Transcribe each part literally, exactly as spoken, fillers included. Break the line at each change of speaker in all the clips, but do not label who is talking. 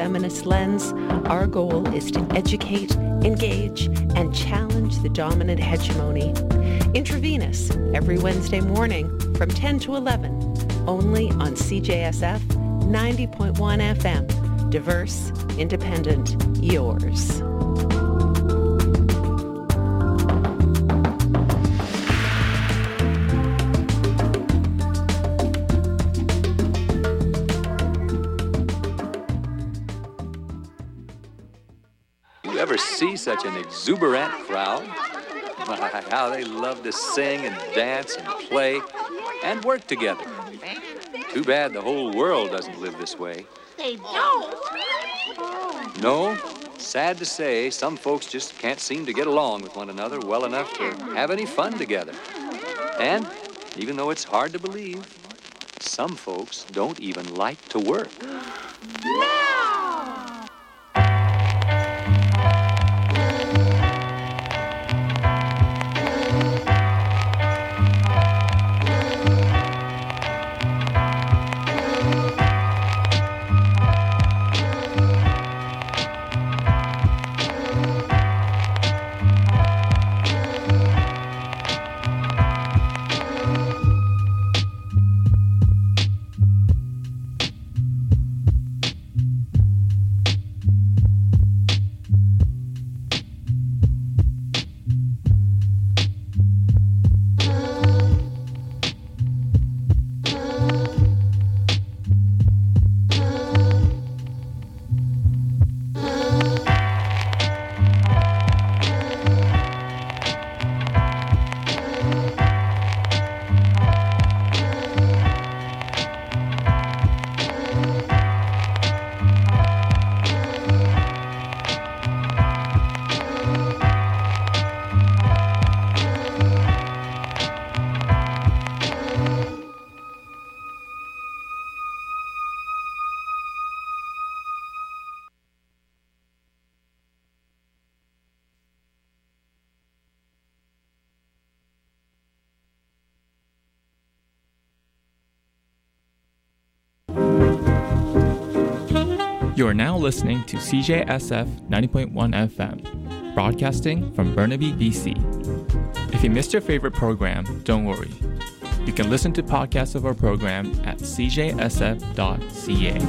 feminist lens, our goal is to educate, engage, and challenge the dominant hegemony. Intravenous, every Wednesday morning from ten to eleven, only on C J S F ninety point one F M. Diverse, independent, yours.
You ever see such an exuberant crowd? My, how they love to sing and dance and play and work together. Too bad the whole world doesn't live this way.
They don't.
No, sad to say, some folks just can't seem to get along with one another well enough to have any fun together. And even though it's hard to believe, some folks don't even like to work.
No!
You are now listening to C J S F ninety point one F M, broadcasting from Burnaby, B C. If you missed your favorite program, don't worry. You can listen to podcasts of our program at c j s f dot c a.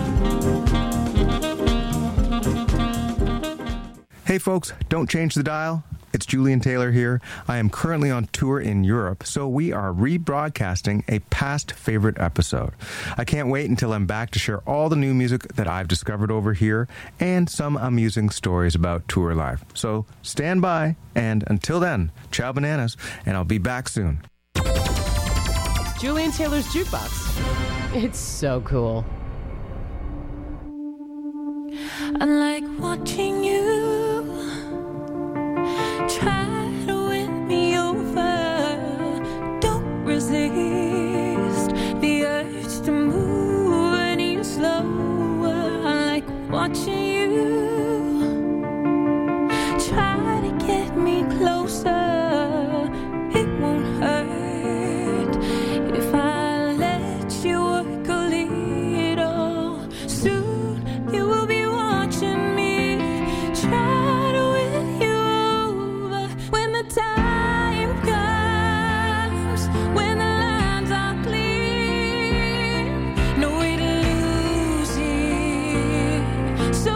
Hey folks, don't change the dial. It's Julian Taylor here. I am currently on tour in Europe, so we are rebroadcasting a past favorite episode. I can't wait until I'm back to share all the new music that I've discovered over here and some amusing stories about tour life. So stand by, and until then, ciao bananas, and I'll be back soon.
Julian Taylor's Jukebox. It's so cool.
I like watching you try to win me over. Don't resist the urge to move any slower. I like watching you try to get me closer. It won't hurt if I let you work a little. Soon you will be watching me try to win you over. When the time comes, when the lines are clear, no way to lose it. So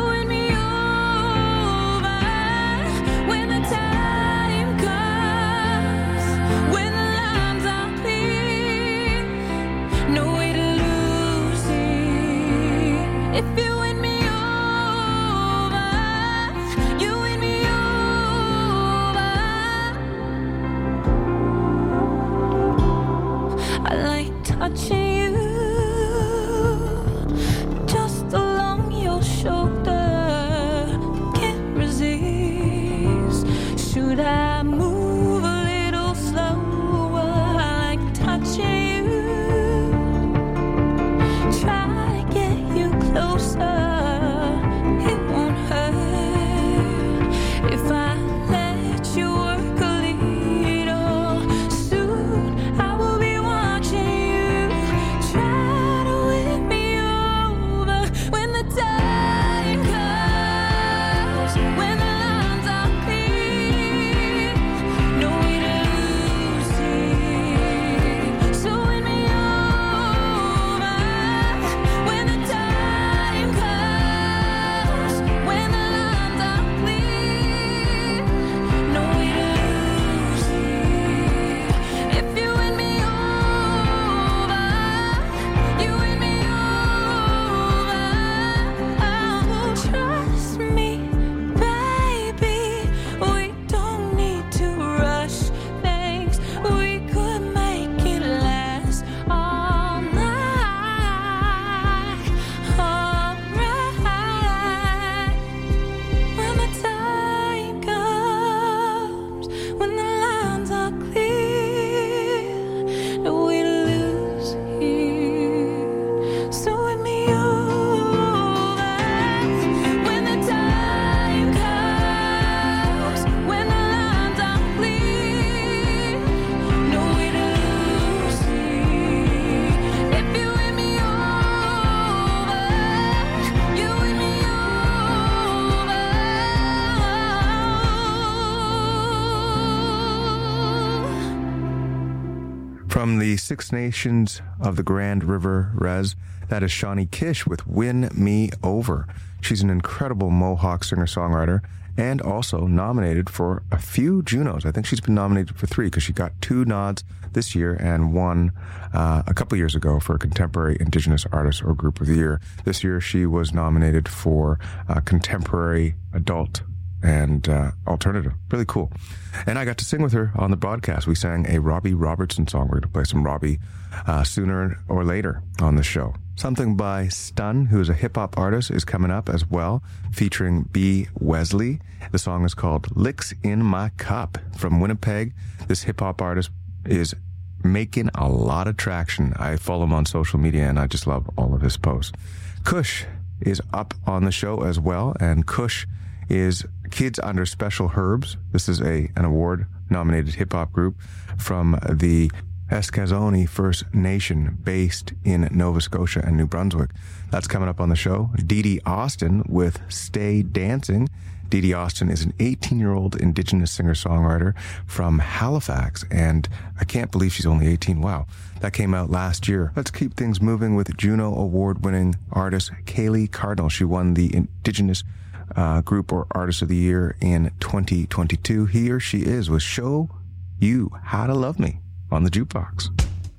From the Six Nations of the Grand River Res, that is Shawnee Kish with Win Me Over. She's an incredible Mohawk singer-songwriter and also nominated for a few Junos. I think she's been nominated for three because she got two nods this year and one uh, a couple years ago for Contemporary Indigenous Artist or Group of the Year. This year she was nominated for uh, Contemporary Adult and uh, Alternative. Really cool. And I got to sing with her on the broadcast. We sang a Robbie Robertson song. We're going to play some Robbie uh, sooner or later on the show. Something by Stun, who is a hip-hop artist, is coming up as well, featuring B. Wesley. The song is called Licks in My Cup. From Winnipeg, this hip-hop artist is making a lot of traction. I follow him on social media, and I just love all of his posts. Kush is up on the show as well, and Kush is Kids Under Special Herbs. This is a an award-nominated hip-hop group from the Eskazoni First Nation based in Nova Scotia and New Brunswick. That's coming up on the show. Dee Dee Austin with Stay Dancing. Dee Dee Austin is an eighteen-year-old Indigenous singer-songwriter from Halifax, and I can't believe she's only eighteen. Wow. That came out last year. Let's keep things moving with Juno Award-winning artist Kaylee Cardinal. She won the Indigenous uh, Group or Artist of the Year in twenty twenty-two. He or she is with Show You How to Love Me on the Jukebox.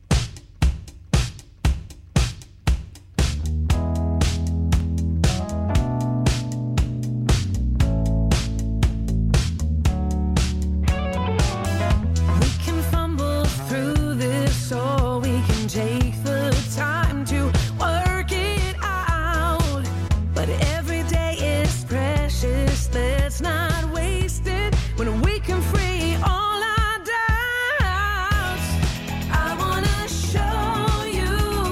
We can fumble through this, or we can take the time to work it out. But every day is precious, let's not waste it when we can free all our doubts. I wanna show you,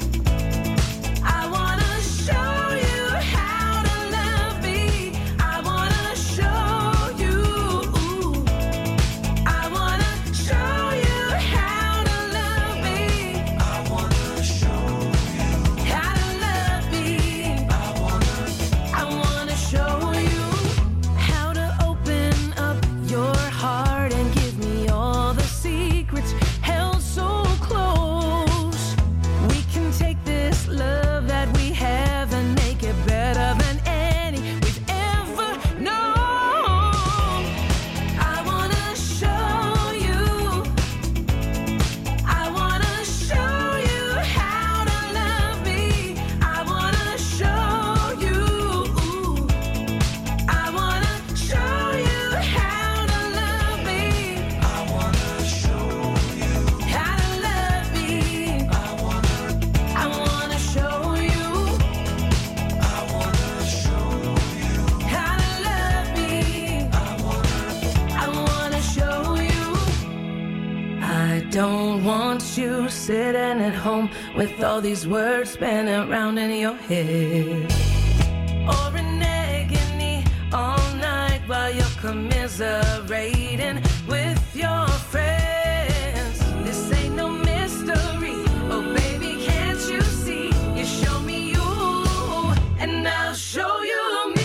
I wanna show you how to love me. I wanna show you, I wanna show you how to love me. I wanna show you how to love me. I wanna, I wanna show you how to open up your heart and give me all the secrets held so close. We can take this love that we have and make it better than any we've ever known. I wanna show you, I wanna show you how to love me. I wanna show you, I wanna show you how to love me. I wanna show you how to love me. I wanna, I wanna show you, I wanna show you how to love me. I wanna, I wanna show you. I don't want you sitting at home with all these words spinning around in your head, or in agony all night while you're commiserating with your friends. This ain't no mystery. Oh, baby, can't you see? You show me you, and I'll show you me.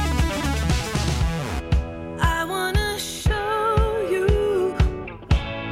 I wanna show you,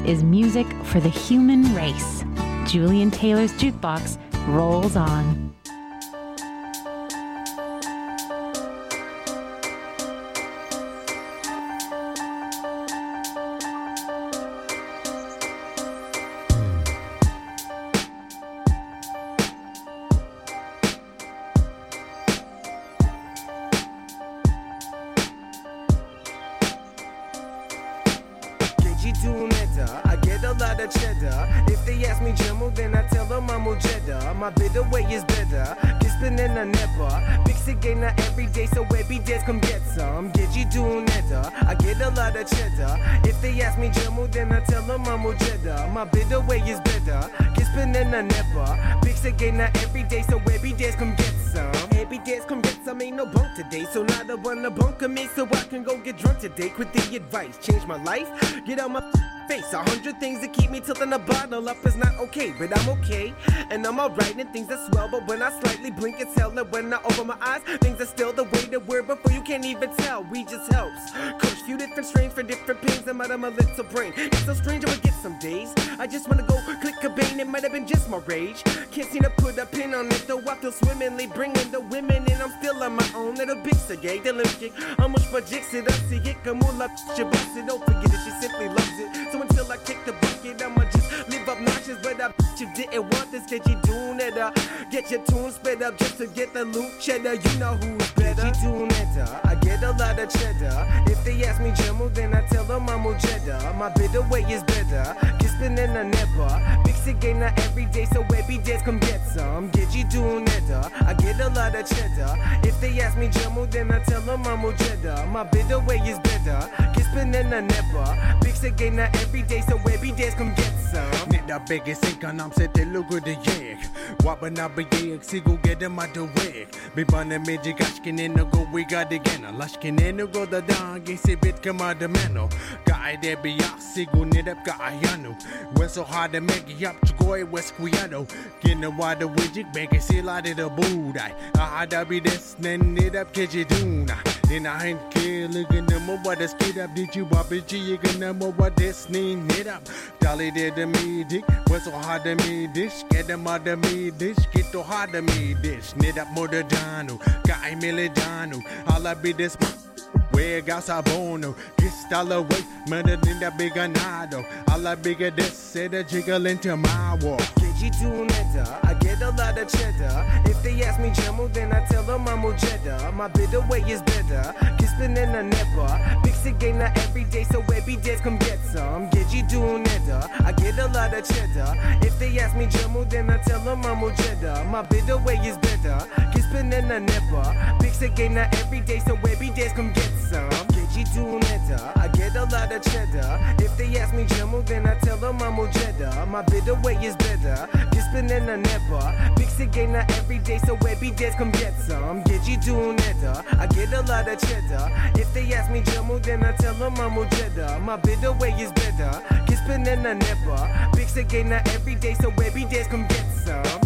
is music for the human race. Julian Taylor's Jukebox rolls on.
My bitter way is better. Kispin in a never. Big again not every day, so every day's come get some. Get you doing that? I get a lot of cheddar. If they ask me Jamu, then I tell them I'm cheddar. My bitter way is better. Kispin in a never. Big again not every day, so every day's come get some. Every day's come get some, ain't no bunk today. So now I wanna bunk me so I can go get drunk today. Quit the advice, change my life. Get out my face. A hundred things that keep me tilting the bottle up is not okay, but I'm okay. And I'm alright and things are swell, but when I slightly blink it's hell. And when I open my eyes, things are still the way they were before. You can't even tell, we just helps. Coach, few different strains for different pains. I'm out of my little brain. It's so strange I would get some days. I just wanna go click a bane, it might have been just my rage. Can't seem to put a pin on it, though I feel swimmingly bringing the women in. I'm still on my own, little big gay, the lipstick. I'm much for jicks it up, see it come all up, she bust it, don't forget it, she simply loves it. So until I kick the bucket, I'ma just live obnoxious, but I bet you didn't want this, get you doing it up. Get your tune sped up just to get the loot cheddar, you know who's better. Get you doing it up, I get a lot of cheddar. If they ask me Jamu, then I tell them I'm cheddar. My bitter way is better, Kispin in a never. Big again not every day, so every day's come get some. Get you doing it up, I get a lot of cheddar. If they ask me Jamu, then I tell them I'm cheddar. My bitter way is better, Kispin in a never. Big again not every day, so every day's come get some.
Nida bägge sinkarna om sätter lugor det jag. Wabbarna bejäg, sig och get them out the way. Bibane meji gashkin in go we got again. Lashkin in go the dog, is a bit come out the meno. Guy there be up, sig och nidap ga ayano. When so hard to make it up to go away west quiano. Get the water widget, bägge see lot of the budai. I had to be this, then nidap kejiduna. Then I ain't killing them what the skid up. Did you bobby G? You can know what this need knit up. Dolly did to me dick. Was so hard to me dish. Get them out of me dish. Get to hard to me dish. Knit up more than Dano. Guy Milidano. All I be this. Where got Sabono, kiss all away, murder in the big anado. All I bigger this, say the jiggle into my wall.
Get you doing it, I get a lot of cheddar. If they ask me Jamu, then I tell them I'm cheddar. My bitter way is better, Kispin in a never. Big again not every day, so every day's come get some. Get you doing it, I get a lot of cheddar. If they ask me Jamu, then I tell them I'm cheddar. My bitter way is better, Kispin in a never. Big again not every day, so every day's come get some. Get you doing it, I get a lot of cheddar. If they ask me Jamu, then I tell them I'm cheddar. My bitter way is better, Kispin in a never. Big again not every day, so every day's come get some. Get you doing it, I get a lot of cheddar. If they ask me Jamu, then I tell them I'm cheddar. My bitter way is better, Kispin in a never. Big again not every day, so every day's come get some.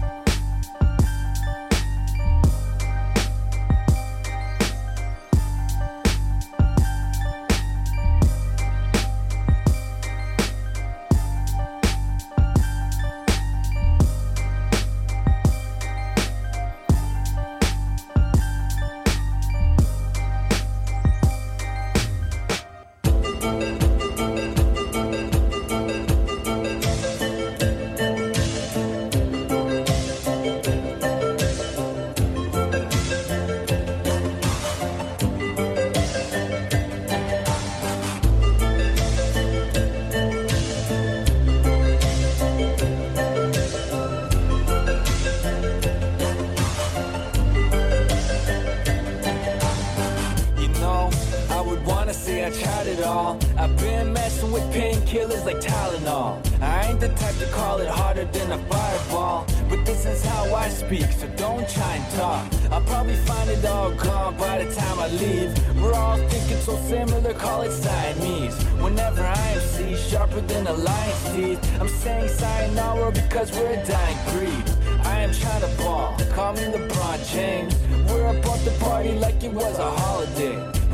Killers like Tylenol. I ain't the type to call it harder than a fireball, but this is how I speak, so don't try and talk. I'll probably find it all gone by the time I leave. We're all thinking so similar, call it Siamese. Whenever I am see sharper than a lion's teeth, I'm saying sayonara because we're a dying breed. I am trying to ball, call me LeBron James. We're about to party like it was a holiday.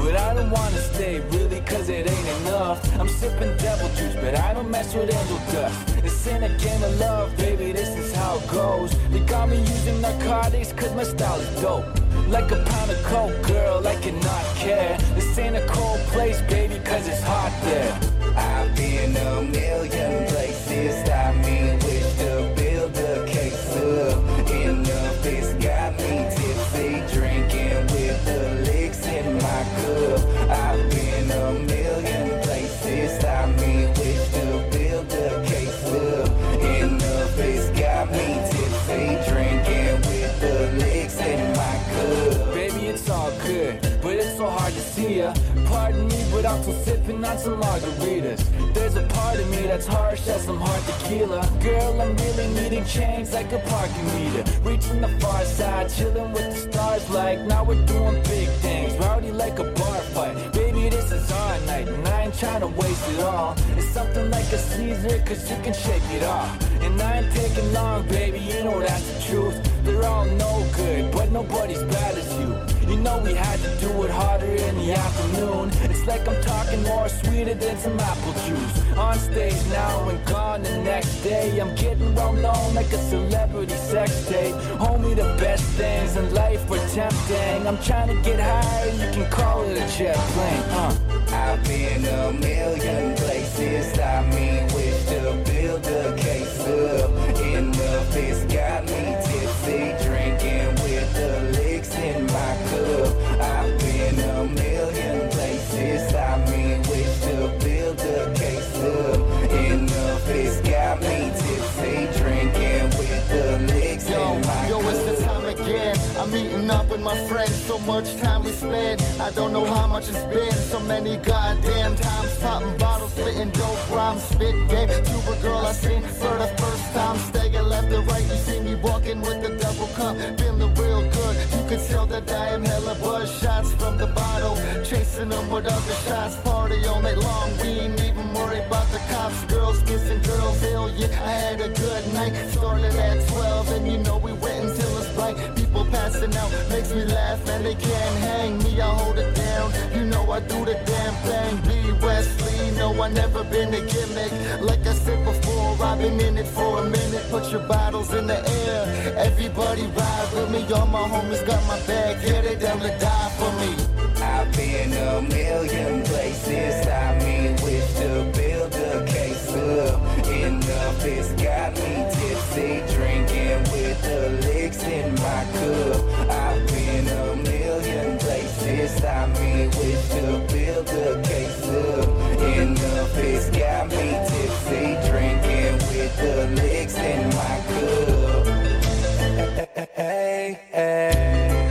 but I don't wanna stay, really, cause it ain't enough. I'm sipping devil juice, but I don't mess with angel dust. This ain't a game of love, baby, this is how it goes. They got me using narcotics, cause my style is dope. Like a pound of coke, girl, I cannot care. This ain't a cold place, baby, cause it's hot there.
I've been a million places, I mean, wish to build a case up. Enough, it's got me tipsy, drinking with the licks in my cup. I've been a million places, I mean, wish to build a case up. Enough, it's got me tipsy, drinking with the licks in my cup.
Baby, it's all good, but it's so hard to see ya. Pardon me, but I'm still sipping on some margaritas. There's a part of me that's harsh as some hard tequila. Girl, I'm really needing change like a parking meter. Reaching the far side, chilling with the stars like now we're doing big things. Rowdy like a bar fight. Baby, this is our night, and I ain't trying to waste it all. It's something like a Caesar, cause you can shake it off. And I ain't taking long, baby, you know that's the truth. They're all no good, but nobody's bad as you. You know we had to do it harder in the afternoon. It's like I'm talking more sweeter than some apple juice. On stage now and gone the next day. I'm getting well known like a celebrity sex tape. Homie, the best things in life are tempting. I'm trying to get higher, you can call it a jet plane. Uh.
I've been a million places, I mean, wish to build a case up. Enough, it's got me tipsy, drinking with the licks in my cup. I've been a million places, I mean, wish to build a case up. Enough, it's got me tipsy, drinking with the licks
yo,
in my
yo,
cup.
Yo, it's the time again. I'm meeting up with my friends, so much time we spend. I don't know how much it's been, so many goddamn times. Popping bottles, spitting dope rhymes, spit game. Tuber girl I seen for the first time. Staying left and right, you see me walking with the double cup. Feeling real good, you can tell that I am hella buzz. Shots from the bottle, chasing them with other shots. Party all night long, we ain't even worried about the cops. Girls kissing girls, hell yeah, I had a good night. Started at twelve, and you know we went until it's bright. People passing out, makes me laugh, and they can't hang me, I hold it down. You know I do the damn thing. B. Wesley, no, I never been a gimmick. Like I said before, I've been in it for a minute. Put your bottles in the air, everybody ride with me. All my homies got my back, yeah, they down to die for me.
I've been a million places, I mean, wish to build a case up. Enough, it's got me tipsy, drinking with the licks in my cup. I've been a million places, I mean, wish to build a case up. Enough, it's got me tipsy, drinking with the licks in my cup. Hey, hey.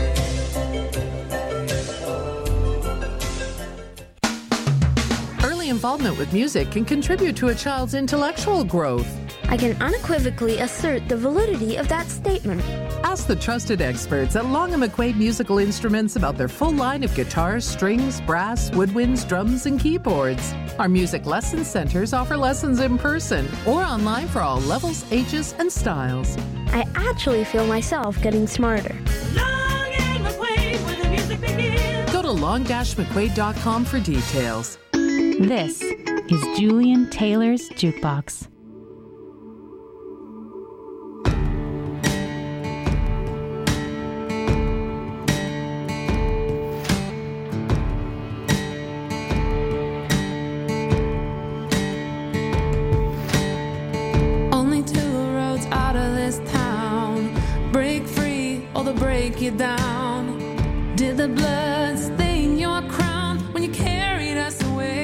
Involvement with music can contribute to a child's intellectual growth.
I can unequivocally assert the validity of that statement.
Ask the trusted experts at Long and McQuaid Musical Instruments about their full line of guitars, strings, brass, woodwinds, drums, and keyboards. Our music lesson centers offer lessons in person or online for all levels, ages, and styles.
I actually feel myself getting smarter.
Long and McQuaid, where the music begins.
Go to long dash mcquaid dot com for details.
This is Julian Taylor's Jukebox.
Only two roads out of this town. Break free or they'll break you down. Did the blood stain your crown when you carried us away?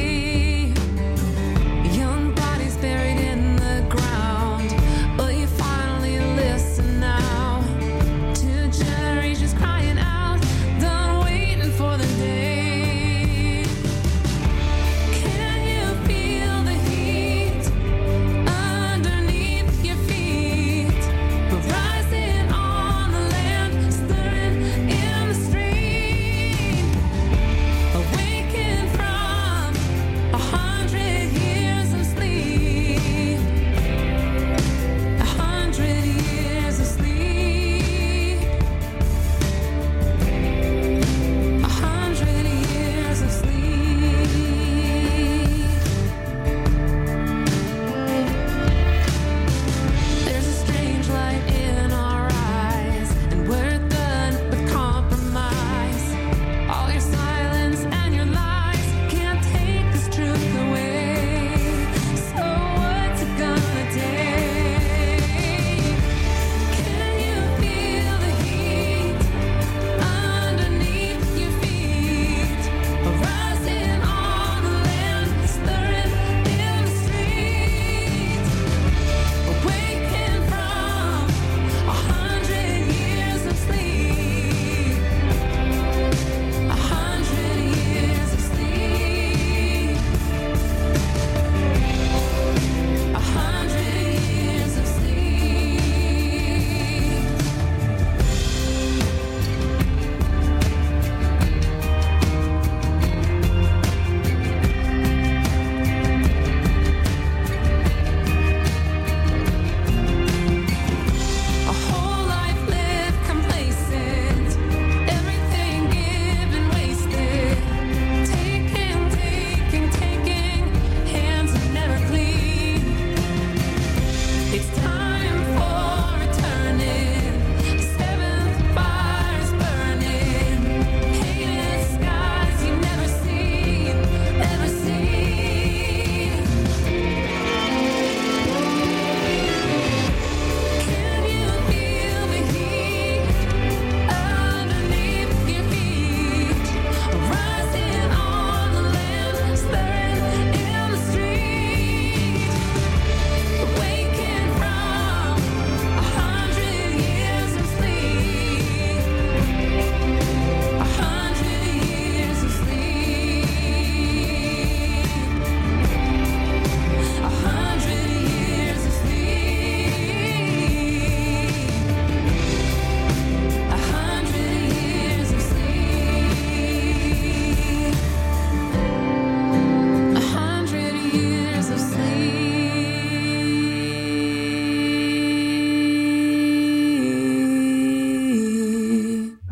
Young bodies buried in the ground, but you finally listen now. Two generations crying out, done waiting for the day. Can you feel the heat underneath your feet? Rising on the land, stirring in the streets.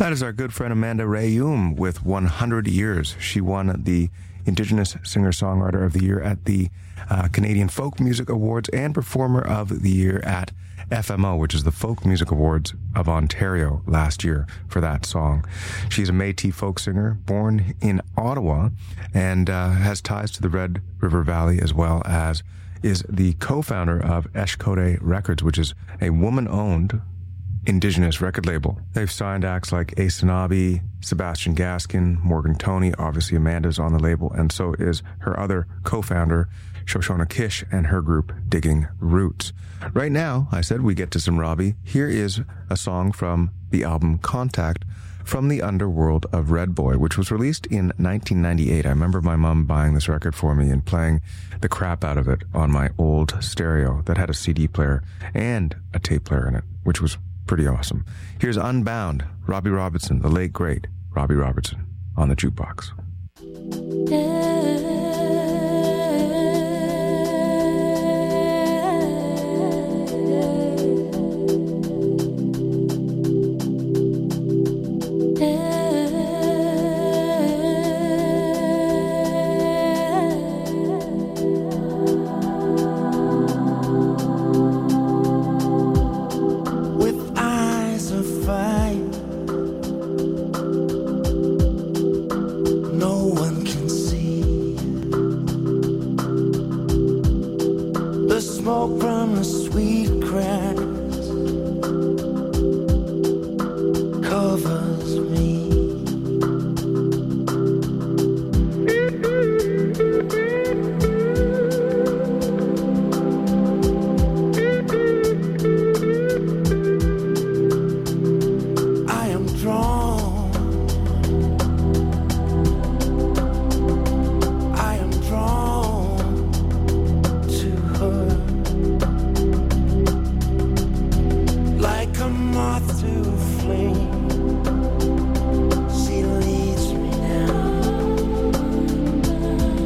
That is our good friend Amanda Rayum with one hundred years. She won the Indigenous Singer-Songwriter of the Year at the uh, Canadian Folk Music Awards and Performer of the Year at F M O, which is the Folk Music Awards of Ontario last year for that song. She's a Métis folk singer born in Ottawa and uh, has ties to the Red River Valley, as well as is the co-founder of Eshkote Records, which is a woman-owned Indigenous record label. They've signed acts like Asanabi, Sebastian Gaskin, Morgan Toney. Obviously, Amanda's on the label, and so is her other co-founder, Shoshona Kish, and her group, Digging Roots. Right now, I said we get to some Robbie. Here is a song from the album Contact from the Underworld of Red Boy, which was released in nineteen ninety-eight. I remember my mom buying this record for me and playing the crap out of it on my old stereo that had a C D player and a tape player in it, which was pretty awesome. Here's Unbound, Robbie Robertson, the late, great Robbie Robertson, on the jukebox.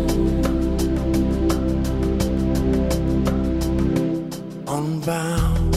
Unbound.